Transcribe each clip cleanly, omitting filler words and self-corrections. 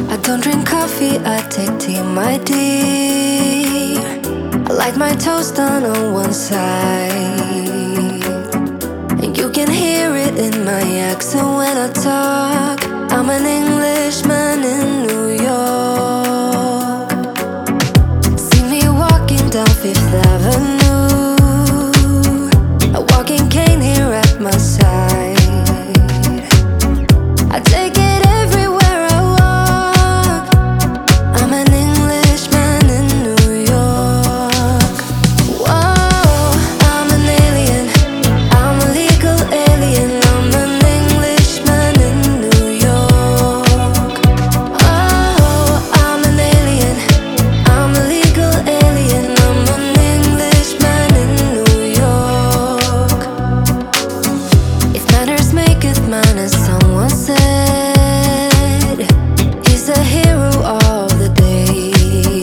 I don't drink coffee, I take tea, my dear. I like my toast done on one side, and you can hear it in my accent when I talk. I'm an Englishman in New York. See me walking down Fifth Avenue, a walking cane here at my side. I take it everywhere I walk. I'm an Englishman in New York. Whoa, I'm an alien, I'm a legal alien. I'm an Englishman in New York. Oh, I'm an alien, I'm a legal alien. I'm an Englishman in New York. If manners maketh man, as someone said, he's the hero of the day.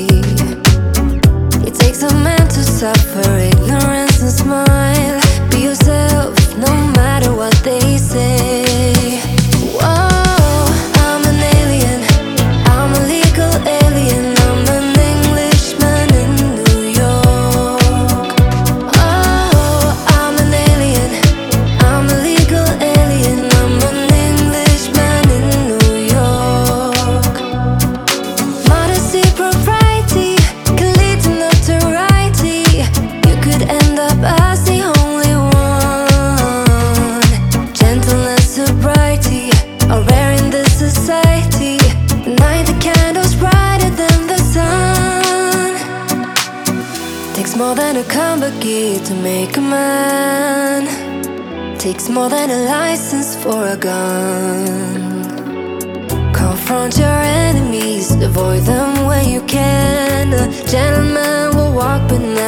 It takes a man to suffer ignorance and smile. Be yourself, no matter what they say. Whoa, I'm an alien, I'm a legal alien. I'm an Englishman in New York. Oh, I'm an alien, I'm a legal alien. I'm an Englishman in New York. Modesty, propriety can lead to notoriety. You could end up as the only one. Gentleness, sobriety are rare in this society. Night the candles brighter than the sun. Takes more than a combat to make a man. Takes more than a license for a gun. Confront your enemies, avoid them when you can. A gentleman will walk with no